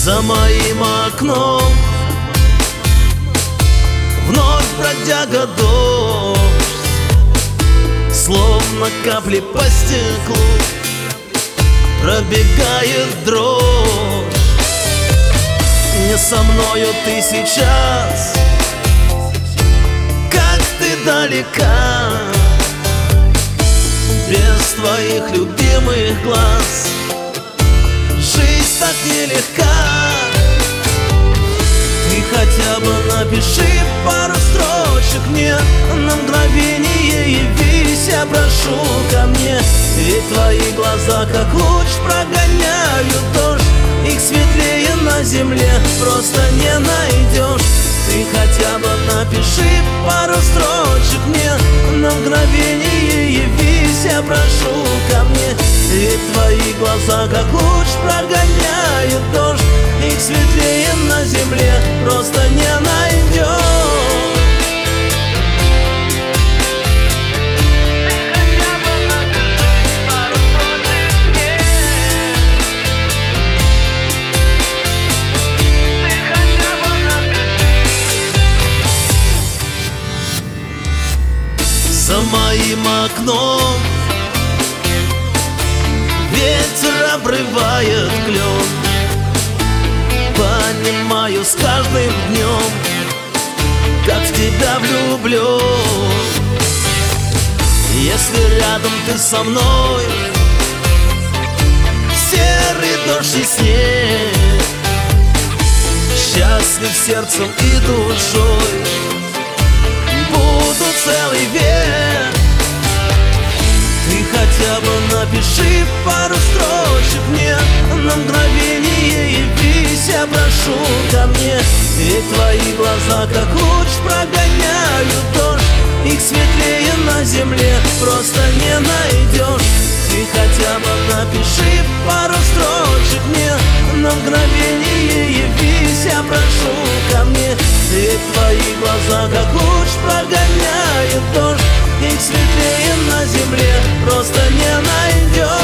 За моим окном вновь бродяга дождь, словно капли по стеклу пробегает дрожь. Не со мною ты сейчас, как ты далека, без твоих любимых глаз жизнь так нелегка. Ты хотя бы напиши пару строчек мне, на мгновение явись, я прошу ко мне. Ведь твои глаза, как луч, прогоняют дождь, их светлее на земле просто не найдешь. Ты хотя бы напиши пару строчек мне, на мгновение явись, я прошу ко мне. Ведь твои глаза, как луч, прогоняют дождь, их светлее на земле просто не найдешь. За моим окном ветер обрывает клен. Понимаю с каждым днем, как в тебя влюблен. Если рядом ты со мной, серый дождь и снег, счастлив сердцем и душой, буду целый век. Ты хотя бы напиши пару строчек мне, на мгновение явись, я прошу ко мне. Ведь твои глаза, как луч, прогоняют дождь, их светлее на земле просто не найдешь. Ты хотя бы напиши пару строчек мне, на мгновение явись, я прошу ко мне. Ведь твои глаза, как луч, прогоняют дождь, их светлее на земле просто не найдешь.